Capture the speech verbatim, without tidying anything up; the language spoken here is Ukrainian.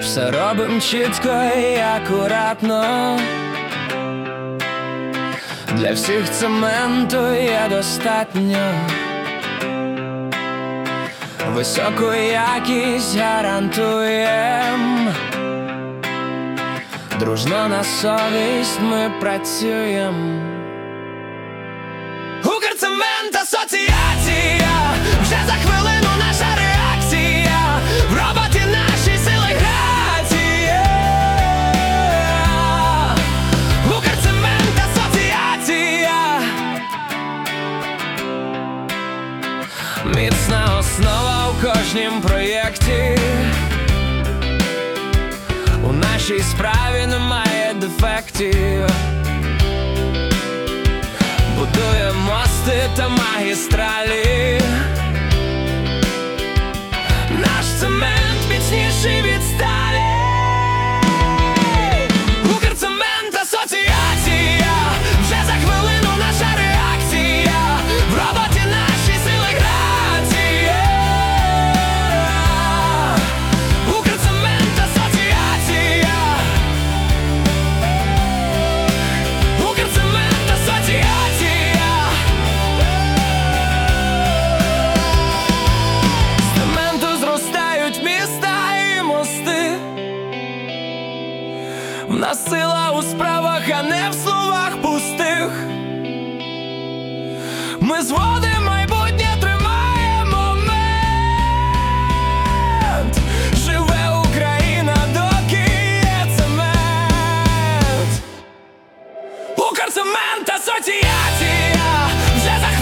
Все робим чітко і акуратно. Для всіх цементу є достатньо. Високу якість гарантуєм. Дружно на совість ми працюєм. Укрцемент асоціація, вже за хвилину наша реакція. В роботі наші сили грація. Укрцемент асоціація. Міцна основа в кожнім проєкті. У нашій справі немає дефектів. Будуємо мости та магістралі. Наш цемент міцніший від сталі. Укрцемент асоціація, вже за хвилину наша реакція. В роботі наші сили грація. Укрцемент асоціація. Укрцемент асоціація. З цементу зростають міста і мости. В нас сила у справах, а не в словах пустих. Ми зводимо майбутнє, тримаємо момент. Живе Україна, доки є цемент. Укрцемент асоціація, вже за